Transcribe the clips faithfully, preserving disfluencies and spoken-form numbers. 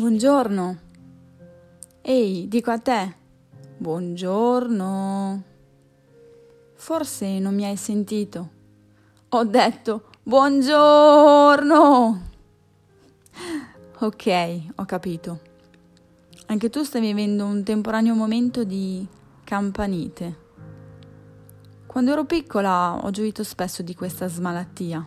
Buongiorno. Ehi, dico a te. Buongiorno. Forse non mi hai sentito. Ho detto buongiorno. Ok, ho capito. Anche tu stai vivendo un temporaneo momento di campanite. Quando ero piccola ho gioito spesso di questa smalattia.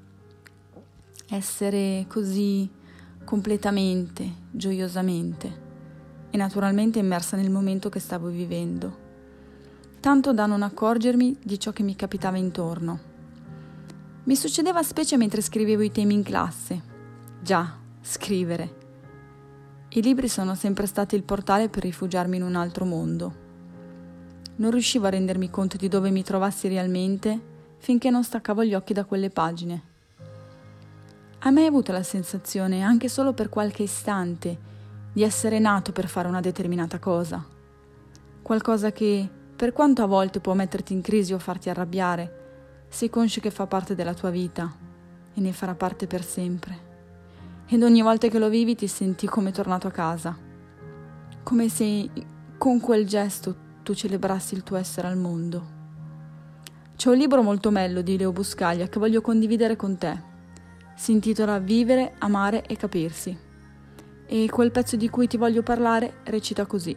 Essere così completamente, gioiosamente e naturalmente immersa nel momento che stavo vivendo, tanto da non accorgermi di ciò che mi capitava intorno. Mi succedeva specie mentre scrivevo i temi in classe. Già, scrivere. I libri sono sempre stati il portale per rifugiarmi in un altro mondo. Non riuscivo a rendermi conto di dove mi trovassi realmente finché non staccavo gli occhi da quelle pagine. Hai mai avuto la sensazione, anche solo per qualche istante, di essere nato per fare una determinata cosa? Qualcosa che, per quanto a volte può metterti in crisi o farti arrabbiare, sei conscio che fa parte della tua vita e ne farà parte per sempre. Ed ogni volta che lo vivi ti senti come tornato a casa, come se con quel gesto tu celebrassi il tuo essere al mondo. C'è un libro molto bello di Leo Buscaglia che voglio condividere con te. Si intitola Vivere, amare e capirsi. E quel pezzo di cui ti voglio parlare recita così.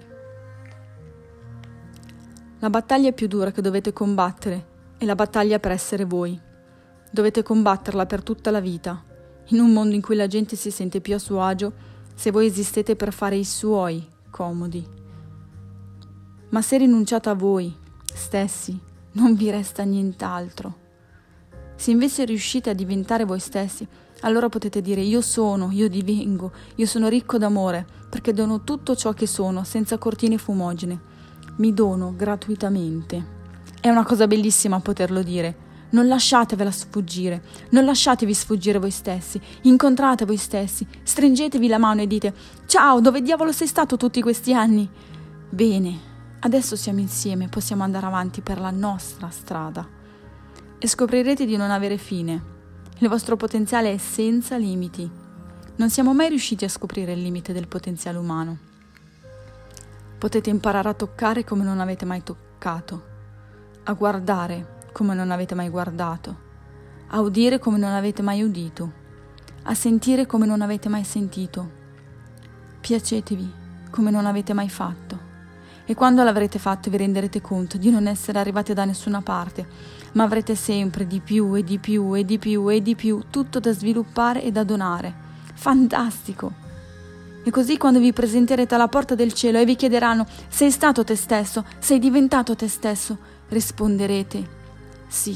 La battaglia più dura che dovete combattere è la battaglia per essere voi. Dovete combatterla per tutta la vita, in un mondo in cui la gente si sente più a suo agio se voi esistete per fare i suoi comodi. Ma se rinunciate a voi stessi, non vi resta nient'altro. Se invece riuscite a diventare voi stessi, allora potete dire io sono, io divengo, io sono ricco d'amore, perché dono tutto ciò che sono, senza cortine fumogene. Mi dono gratuitamente. È una cosa bellissima poterlo dire. Non lasciatevela sfuggire, non lasciatevi sfuggire voi stessi, incontrate voi stessi, stringetevi la mano e dite ciao, dove diavolo sei stato tutti questi anni? Bene, adesso siamo insieme, possiamo andare avanti per la nostra strada. E scoprirete di non avere fine. Il vostro potenziale è senza limiti. Non siamo mai riusciti a scoprire il limite del potenziale umano. Potete imparare a toccare come non avete mai toccato, a guardare come non avete mai guardato, a udire come non avete mai udito, a sentire come non avete mai sentito. Piacetevi come non avete mai fatto. E quando l'avrete fatto vi renderete conto di non essere arrivati da nessuna parte, ma avrete sempre di più e di più e di più e di più, tutto da sviluppare e da donare. Fantastico! E così quando vi presenterete alla porta del cielo e vi chiederanno sei stato te stesso, sei diventato te stesso, risponderete sì.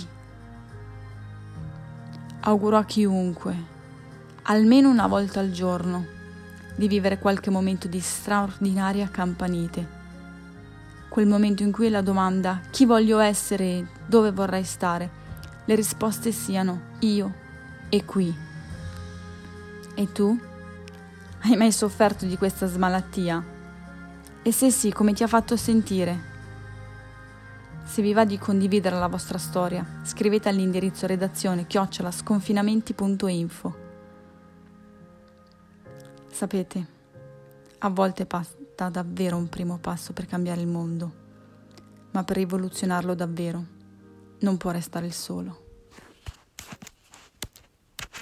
Auguro a chiunque, almeno una volta al giorno, di vivere qualche momento di straordinaria campanite. Quel momento in cui la domanda chi voglio essere e dove vorrei stare, le risposte siano io e qui. E tu? Hai mai sofferto di questa smalattia? E se sì, come ti ha fatto sentire? Se vi va di condividere la vostra storia, scrivete all'indirizzo redazione chiocciola sconfinamenti punto info. Sapete, a volte basta davvero un primo passo per cambiare il mondo, ma per rivoluzionarlo davvero non può restare il solo.